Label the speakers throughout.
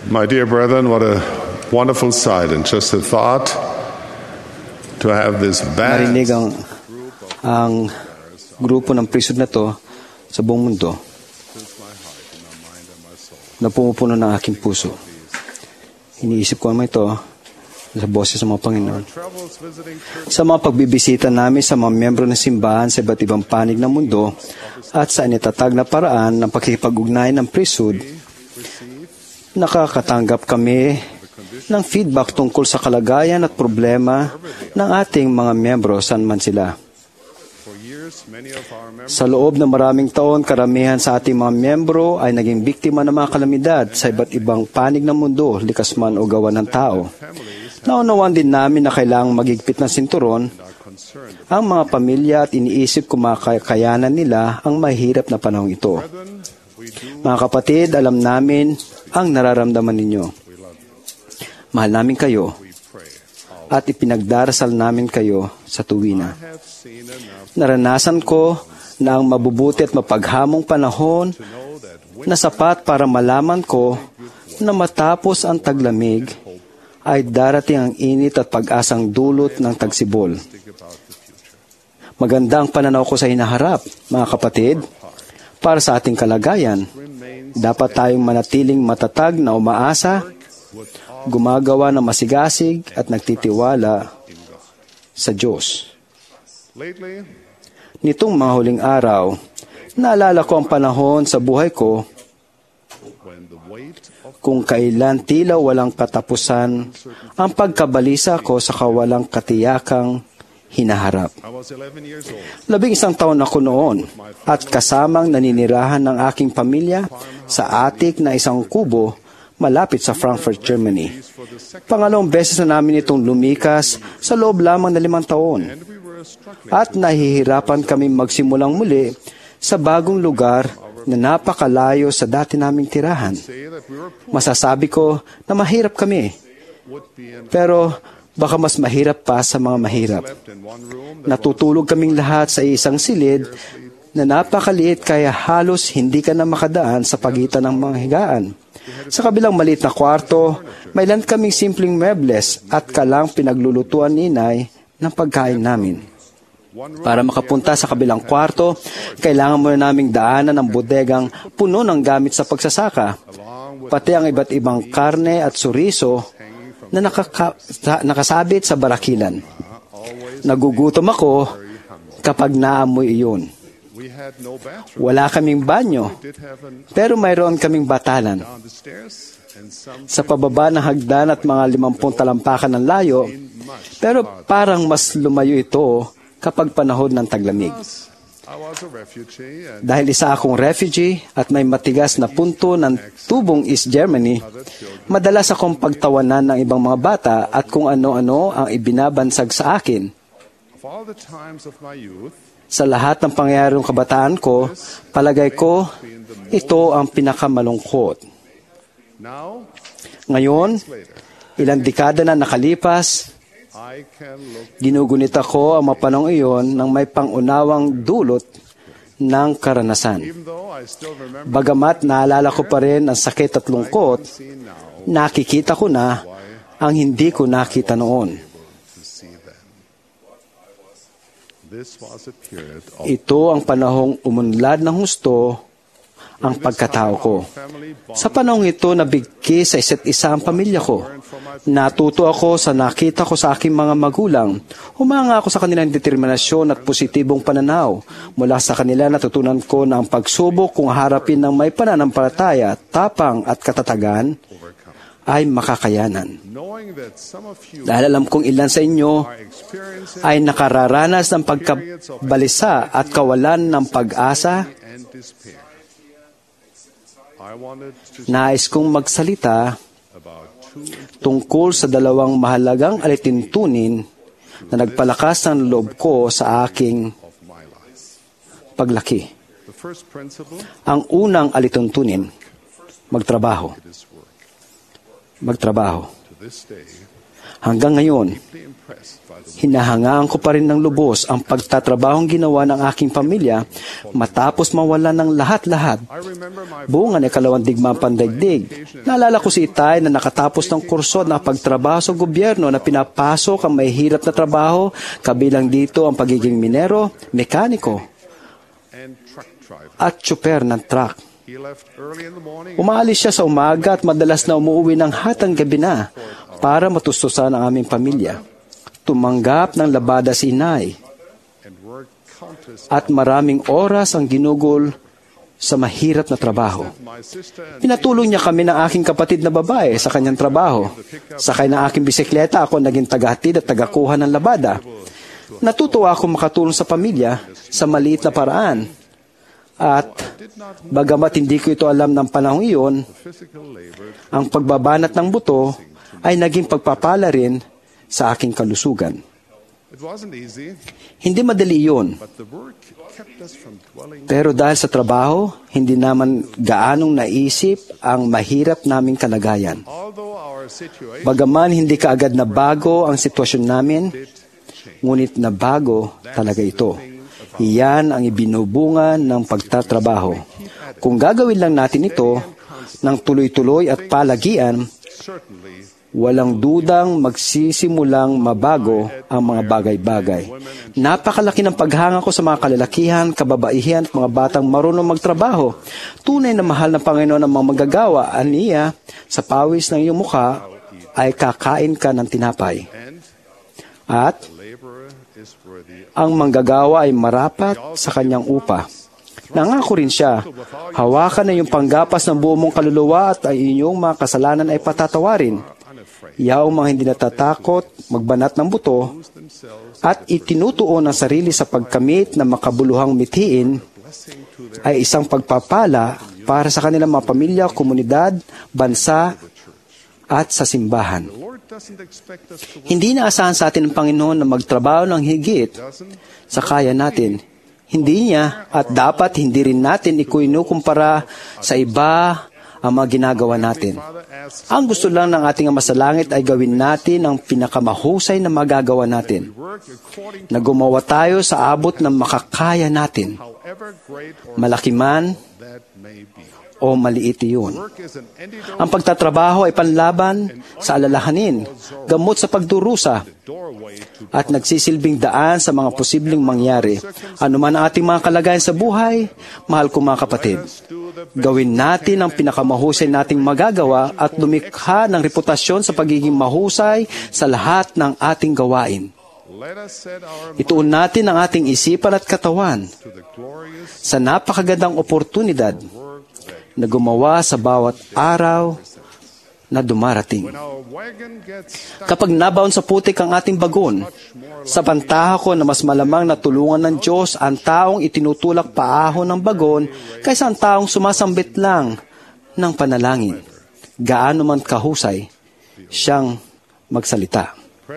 Speaker 1: My dear brethren, what a wonderful sight and just a thought to have this
Speaker 2: Narinig
Speaker 1: vast
Speaker 2: ang grupo ng priesthood na to sa buong mundo na pumupuno ng aking puso. Iniisip ko naman ito sa boses ng mga Panginoon. Sa mga pagbibisita namin sa mga miyembro ng simbahan sa iba't ibang panig ng mundo at sa initatag na paraan ng pakikipag-ugnayan ng priesthood, nakakatanggap kami ng feedback tungkol sa kalagayan at problema ng ating mga miyembro saan man sila. Sa loob ng maraming taon, karamihan sa ating mga miyembro ay naging biktima ng mga kalamidad sa iba't ibang panig ng mundo, likas man o gawa ng tao. Naunawan din namin na kailangang magigpit ng sinturon ang mga pamilya at iniisip kung makakayanan nila ang mahirap na panahong ito. Mga kapatid, alam namin ang nararamdaman ninyo. Mahal namin kayo at ipinagdarasal namin kayo sa tuwina. Naranasan ko na ang mabubuti at mapaghamong panahon na sapat para malaman ko na matapos ang taglamig ay darating ang init at pag-asang dulot ng tagsibol. Maganda ang pananaw ko sa hinaharap, mga kapatid. Para sa ating kalagayan, dapat tayong manatiling matatag na umaasa, gumagawa ng masigasig at nagtitiwala sa Diyos. Nitong mga huling araw, naalala ko ang panahon sa buhay ko kung kailan tila walang katapusan ang pagkabalisa ko sa kawalang katiyakang hinaharap. 11 taon ako noon at kasamang naninirahan ng aking pamilya sa atik na isang kubo malapit sa Frankfurt, Germany. Pangalawang beses na namin itong lumikas sa loob lamang na 5 taon. At nahihirapan kami magsimulang muli sa bagong lugar na napakalayo sa dati naming tirahan. Masasabi ko na mahirap kami. Pero baka mas mahirap pa sa mga mahirap. Natutulog kaming lahat sa isang silid na napakaliit kaya halos hindi ka na makadaan sa pagitan ng mga higaan. Sa kabilang maliit na kwarto, may ilan kaming simpleng mebles at kalang pinaglulutuan ni Inay ng pagkain namin. Para makapunta sa kabilang kwarto, kailangan muna naming daanan ang bodegang puno ng gamit sa pagsasaka, pati ang iba't ibang karne at suriso na nakasabit sa barakilan. Nagugutom ako kapag naamoy iyon. Wala kaming banyo, pero mayroon kaming batalan. Sa pababa ng hagdan at mga 50 talampakan ng layo, pero parang mas lumayo ito kapag panahon ng taglamig. Dahil isa akong refugee at may matigas na punto ng tubong East Germany, madalas akong pagtawanan ng ibang mga bata at kung ano-ano ang ibinabansag sa akin. Sa lahat ng pangyayaring kabataan ko, palagay ko, ito ang pinakamalungkot. Ngayon, ilang dekada na nakalipas, ginugunit ako ang mapanong iyon ng may pangunawang dulot ng karanasan. Bagamat naalala ko pa rin ang sakit at lungkot, nakikita ko na ang hindi ko nakita noon. Ito ang panahong umunlad ng husto ang pagkatao ko. Sa panahong ito, nabigki sa isa't isa ang pamilya ko. Natuto ako sa nakita ko sa aking mga magulang. Humanga ako sa kanilang determinasyon at positibong pananaw. Mula sa kanila, natutunan ko na ang pagsubok kung harapin ng may pananampalataya, tapang at katatagan ay makakayanan. Dahil alam kong ilan sa inyo ay nakararanas ng pagkabalisa at kawalan ng pag-asa, nais kong magsalita tungkol sa 2 mahalagang alituntunin na nagpalakas ng loob ko sa aking paglaki. Ang unang alituntunin, magtrabaho. Hanggang ngayon, hinahangaan ko pa rin ng lubos ang pagtatrabahong ginawa ng aking pamilya matapos mawala ng lahat-lahat. Bunga ng ikalawang digmaang pandaigdig, naalala ko si Itay na nakatapos ng kurso na pagtrabaho sa gobyerno na pinapasok ang mahihirap na trabaho, kabilang dito ang pagiging minero, mekaniko, at tsuper ng truck. Umaalis siya sa umaga at madalas na umuwi ng hatang gabi na para matustusan ang aming pamilya. Tumanggap ng labada si Inay at maraming oras ang ginugol sa mahirap na trabaho. Pinatulong niya kami ng aking kapatid na babae sa kanyang trabaho. Sakay ng aking bisikleta, ako naging tagahatid at tagakuha ng labada. Natutuwa ako makatulong sa pamilya sa maliit na paraan. At bagamat hindi ko ito alam ng panahong iyon, ang pagbabanat ng buto ay naging pagpapala rin sa aking kalusugan. Hindi madali iyon. Pero dahil sa trabaho, hindi naman gaanong naisip ang mahirap naming kalagayan. Bagaman hindi kaagad na bago ang sitwasyon namin, ngunit nabago talaga ito. Iyan ang ibinubunga ng pagtatrabaho. Kung gagawin lang natin ito ng tuloy-tuloy at palagian, walang dudang magsisimulang mabago ang mga bagay-bagay. Napakalaki ng paghanga ko sa mga kalalakihan, kababaihan at mga batang marunong magtrabaho. Tunay na mahal ng Panginoon ang mga magagawa. Aniya, sa pawis ng iyong mukha ay kakain ka ng tinapay. At ang manggagawa ay marapat sa kanyang upa. Nangako rin siya, hawakan na yung panggapas ng buong mong kaluluwa at ang inyong mga kasalanan ay patatawarin. Yaong mga hindi natatakot, magbanat ng buto, at itinutuon ang sarili sa pagkamit ng makabuluhang mithiin ay isang pagpapala para sa kanilang mga pamilya, komunidad, bansa, at sa simbahan. Hindi inaasahan sa atin ng Panginoon na magtrabaho ng higit sa kaya natin. Hindi niya at dapat hindi rin natin ikuinukumpara sa iba ang mga ginagawa natin. Ang gusto lang ng ating Ama sa Langit ay gawin natin ang pinakamahusay na magagawa natin. Na gumawa tayo sa abot ng makakaya natin. Malaki man o maliit iyon. Ang pagtatrabaho ay panlaban sa alalahanin, gamot sa pagdurusa, at nagsisilbing daan sa mga posibleng mangyari. Ano man ang ating mga kalagayan sa buhay, mahal ko mga kapatid, gawin natin ang pinakamahusay nating magagawa at lumikha ng reputasyon sa pagiging mahusay sa lahat ng ating gawain. Ituon natin ang ating isipan at katawan sa napakagandang oportunidad na gumawa sa bawat araw na dumarating. Kapag nabaon sa putik ang ating bagon, sa pantaha ko na mas malamang na tulungan ng Diyos ang taong itinutulak paahon ng bagon kaysa ang taong sumasambit lang ng panalangin. Gaano man kahusay siyang magsalita.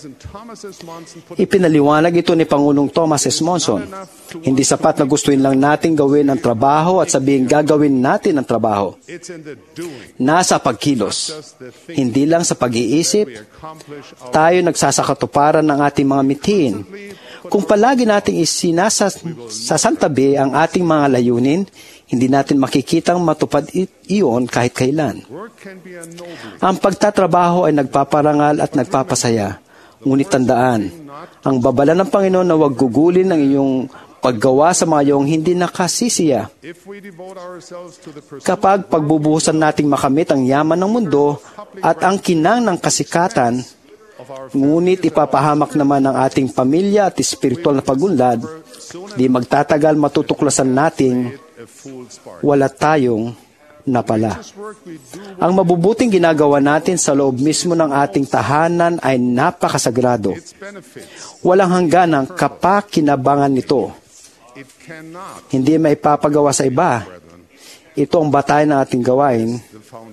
Speaker 2: Ipinaliwanag ito ni Pangulong Thomas S. Monson. Hindi sapat na gustuin lang natin gawin ang trabaho at sabihin gagawin natin ang trabaho. Nasa pagkilos. Hindi lang sa pag-iisip, tayo nagsasakatuparan ng ating mga mithiin. Kung palagi nating isinasasantabi ang ating mga layunin, hindi natin makikitang matupad iyon kahit kailan. Ang pagtatrabaho ay nagpaparangal at nagpapasaya. Ngunit tandaan, ang babala ng Panginoon na huwag gugulin ang iyong paggawa sa mga iyong hindi nakasisiya. Kapag pagbubuhusan nating makamit ang yaman ng mundo at ang kinang ng kasikatan, ngunit ipapahamak naman ang ating pamilya at espiritual na pagunlad, di magtatagal matutuklasan nating wala tayong napala. Ang mabubuting ginagawa natin sa loob mismo ng ating tahanan ay napakasagrado. Walang hangganang kapakinabangan nito. Hindi may papagawa sa iba. Ito ang batayan ng ating gawain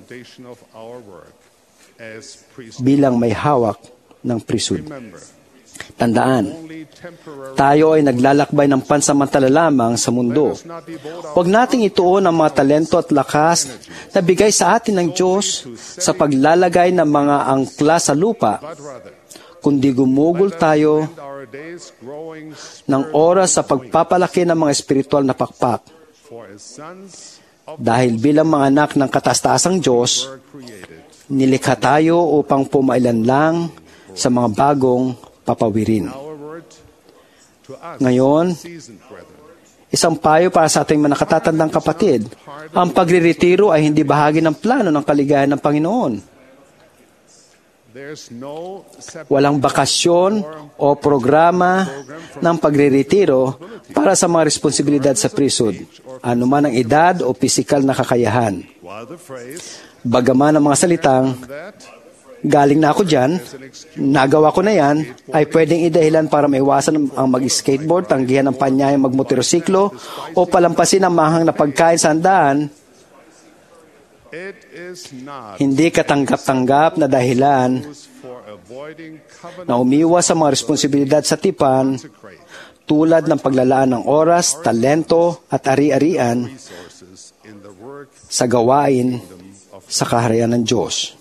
Speaker 2: bilang may hawak ng priesthood. Tandaan, tayo ay naglalakbay ng pansamantala lamang sa mundo. Huwag nating ituon ang mga talento at lakas na bigay sa atin ng Diyos sa paglalagay ng mga angkla sa lupa, kundi gumugol tayo ng oras sa pagpapalaki ng mga espiritual na pakpak. Dahil bilang mga anak ng kataas-taasang Diyos, nilikha tayo upang pumailan lang sa mga bagong papawirin. Ngayon, isang payo para sa ating mga nakatatandang kapatid, ang pagriretiro ay hindi bahagi ng plano ng kaligayahan ng Panginoon. Walang bakasyon o programa ng pagriretiro para sa mga responsibilidad sa priesthood, anuman ang edad o pisikal na kakayahan. Bagaman ang mga salitang, galing na ako dyan, nagawa ko na yan, ay pwedeng idahilan para maiwasan ang mag-skateboard, tanggihan ng panyayang magmotorsiklo, o palampasin ang mahang na pagkain sa handaan. Hindi katanggap-tanggap na dahilan na umiwas sa mga responsibilidad sa tipan tulad ng paglalaan ng oras, talento at ari-arian sa gawain sa kaharian ng Diyos.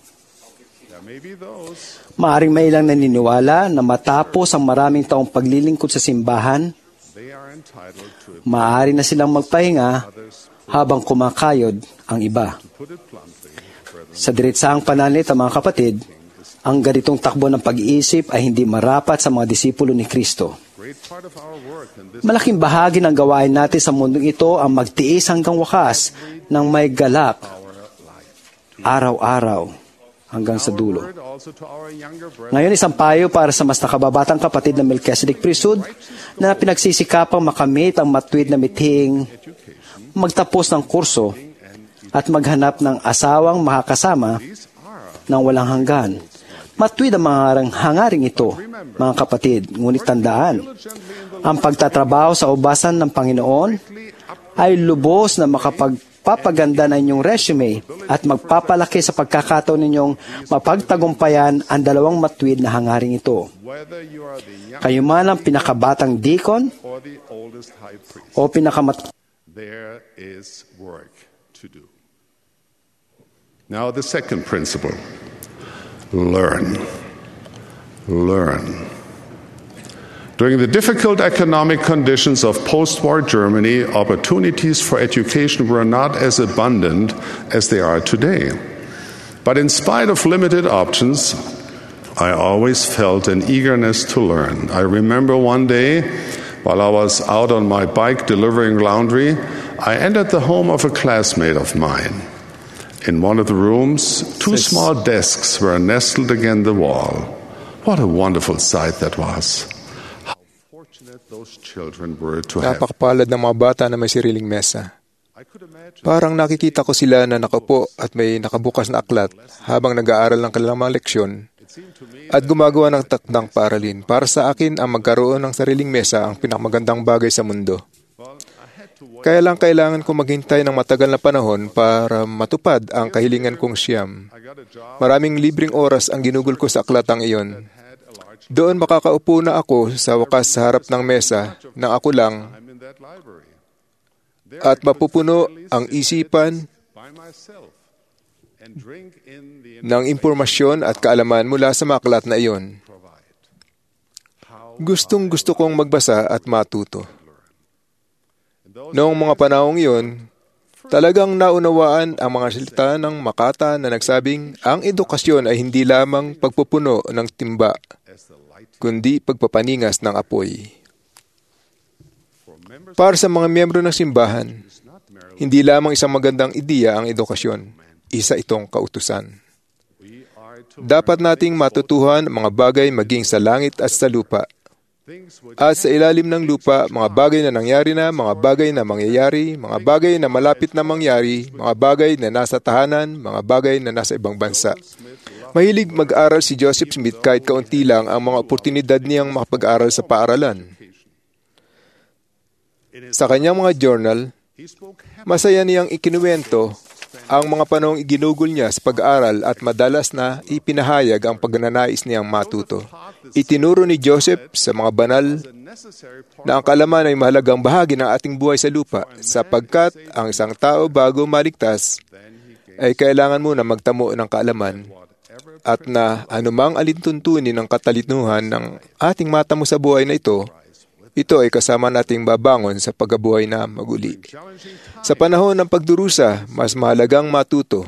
Speaker 2: Maaring may ilang naniniwala na matapos ang maraming taong paglilingkod sa simbahan, maaari na silang magpahinga habang kumakayod ang iba. Sa diretsahang pananalita, mga kapatid, ang ganitong takbo ng pag-iisip ay hindi marapat sa mga disipulo ni Kristo. Malaking bahagi ng gawain natin sa mundong ito ang magtiis hanggang wakas ng may galak, araw-araw, hanggang sa dulo. Ngayon, isang payo para sa mas nakababatang kapatid na Melchizedek priesthood na pinagsisikapang makamit ang matuwid na mithing, magtapos ng kurso, at maghanap ng asawang makakasama ng walang hanggan. Matuwid ang mga hangaring ito, mga kapatid, ngunit tandaan, ang pagtatrabaho sa ubasan ng Panginoon ay lubos na makapagpapaganda na inyong resume at magpapalaki sa pagkakataon ninyong mapagtagumpayan ang dalawang matuwid na hangaring ito. Kayo man ang pinakabatang deacon o
Speaker 1: there is work to do. Now the second principle. Learn. Learn. During the difficult economic conditions of post-war Germany, opportunities for education were not as abundant as they are today. But in spite of limited options, I always felt an eagerness to learn. I remember one day, while I was out on my bike delivering laundry, I entered the home of a classmate of mine. In one of the rooms, two small desks were nestled against the wall. What a wonderful sight that was. How fortunate those children were to have.
Speaker 3: Napakapalad ng mga bata na may sariling mesa. Parang nakikita ko sila na nakaupo at may nakabukas na aklat habang nag-aaral ng kanilang mga leksyon at gumagawa ng takdang paaralin. Para sa akin, ang magkaroon ng sariling mesa ang pinakamagandang bagay sa mundo. Kaya lang kailangan kong maghintay ng matagal na panahon para matupad ang kahilingan kong siyam. Maraming libreng oras ang ginugol ko sa aklatang iyon. Doon makakaupo na ako sa wakas sa harap ng mesa nang ako lang at mapupuno ang isipan ng impormasyon at kaalaman mula sa mga aklat na iyon. Gustong-gusto kong magbasa at matuto. Noong mga panahong iyon, talagang naunawaan ang mga salita ng Makata na nagsabing ang edukasyon ay hindi lamang pagpupuno ng timba, kundi pagpapaningas ng apoy. Para sa mga miyembro ng simbahan, hindi lamang isang magandang ideya ang edukasyon, isa itong kautusan. Dapat nating matutuhan ang mga bagay maging sa langit at sa lupa. At sa ilalim ng lupa, mga bagay na nangyari na, mga bagay na mangyayari, mga bagay na malapit na mangyari, mga bagay na nasa tahanan, mga bagay na nasa ibang bansa. Mahilig mag-aral si Joseph Smith kahit kaunti lang ang mga oportunidad niyang makapag-aral sa paaralan. Sa kanyang mga journal, masaya niyang ikinuwento ang mga panahong iginugol niya sa pag-aaral at madalas na ipinahayag ang pagnanais niyang matuto. Itinuro ni Joseph sa mga banal na ang kaalaman ay mahalagang bahagi ng ating buhay sa lupa sapagkat ang isang tao bago maligtas ay kailangan muna magtamo ng kaalaman at na anumang alintuntunin ng katalinuhan ng ating matamo sa buhay na ito ay kasama nating babangon sa pagkabuhay na maguli. Sa panahon ng pagdurusa, mas mahalagang matuto.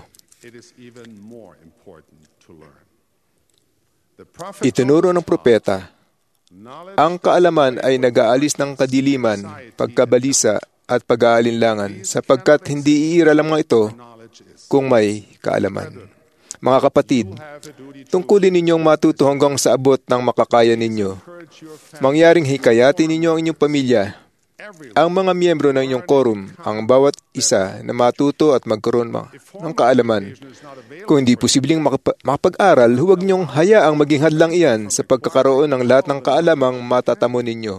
Speaker 3: Itinuro ng propeta, ang kaalaman ay nag-aalis ng kadiliman, pagkabalisa at pag-aalinlangan sapagkat hindi iiral ang mga ito kung may kaalaman. Mga kapatid, tungkulin ninyong matuto hanggang sa abot ng makakaya ninyo. Mangyaring hikayatin ninyo ang inyong pamilya, ang mga miyembro ng inyong quorum, ang bawat isa na matuto at magkaroon ng kaalaman. Kung hindi posibleng makapag-aral, huwag niyong hayaang maging hadlang iyan sa pagkakaroon ng lahat ng kaalamang matatamo ninyo.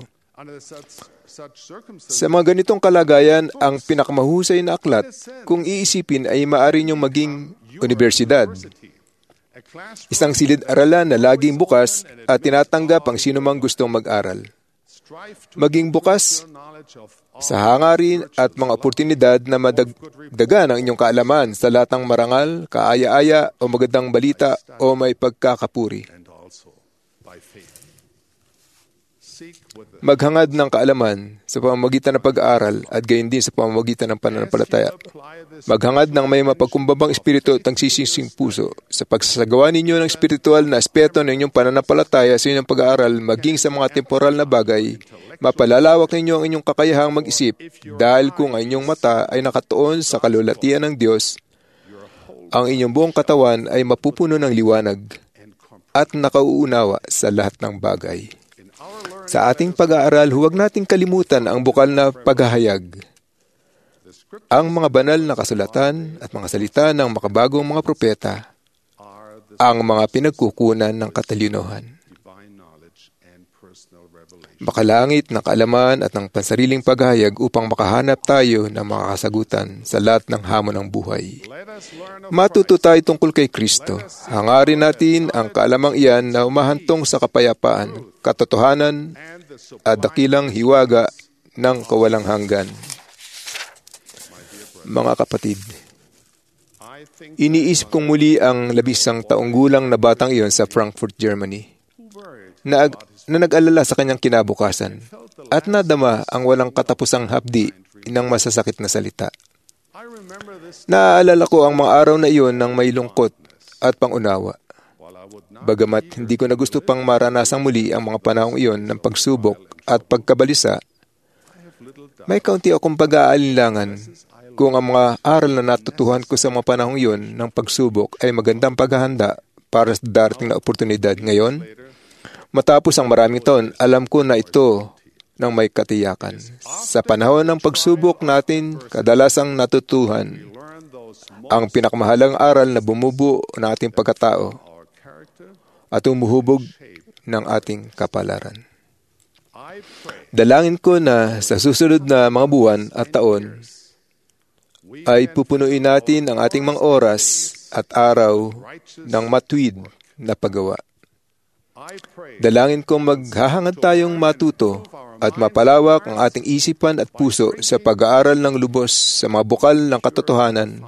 Speaker 3: Sa mga ganitong kalagayan, ang pinakamahusay na aklat, kung iisipin ay maaari niyong maging universidad. Isang silid-aralan na laging bukas at tinatanggap ang sinumang gustong mag-aral. Maging bukas sa hangarin at mga oportunidad na madagdagan ang inyong kaalaman sa lahat ng marangal, kaaya-aya o magandang balita o may pagkakapuri. Maghangad ng kaalaman sa pamamagitan ng pag-aaral at gayon din sa pamamagitan ng pananampalataya. Maghangad ng may mapagkumbabang espiritu at nagsisising puso sa pagsasagawa ninyo ng espiritual na aspeto ng inyong pananampalataya sa inyong pag-aaral maging sa mga temporal na bagay. Mapalalawak ninyo ang inyong kakayahang mag-isip dahil kung ang inyong mata ay nakatuon sa kalulatian ng Diyos, ang inyong buong katawan ay mapupuno ng liwanag at nakauunawa sa lahat ng bagay. Sa ating pag-aaral, huwag nating kalimutan ang bukal na paghahayag. Ang mga banal na kasulatan at mga salita ng makabagong mga propeta, ang mga pinagkukunan ng katalinuhan. Makalangit na kaalaman at ng pansariling paghahayag upang makahanap tayo ng mga kasagutan sa lahat ng hamon ng buhay. Matuto tayo tungkol kay Kristo. Hangarin natin ang kaalamang iyan na umahantong sa kapayapaan, katotohanan at dakilang hiwaga ng kawalang hanggan. Mga kapatid, iniisip kong muli ang 11 taong gulang na batang iyon sa Frankfurt, Germany, na nag-alala sa kanyang kinabukasan at nadama ang walang katapusang hapdi ng masasakit na salita. Naaalala ko ang mga araw na iyon ng may lungkot at pangunawa. Bagamat hindi ko na gusto pang maranasang muli ang mga panahong iyon ng pagsubok at pagkabalisa, may kaunti akong pag-aalinlangan kung ang mga aral na natutuhan ko sa mga panahong iyon ng pagsubok ay magandang paghahanda para sa darating na oportunidad ngayon. Matapos ang maraming taon, alam ko na ito ng may katiyakan. Sa panahon ng pagsubok natin, kadalasang natutuhan ang pinakamahalagang aral na bumubuo ng ating pagkatao at umuhubog ng ating kapalaran. Dalangin ko na sa susunod na mga buwan at taon ay pupunuin natin ang ating mga oras at araw ng matuwid na paggawa. Dalangin kong maghahangad tayong matuto at mapalawak ang ating isipan at puso sa pag-aaral ng lubos sa mga bukal ng katotohanan.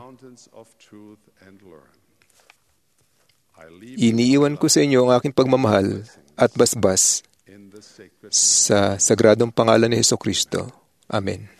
Speaker 3: Iniiwan ko sa inyo ang aking pagmamahal at basbas sa sagradong pangalan ni Hesukristo. Amen.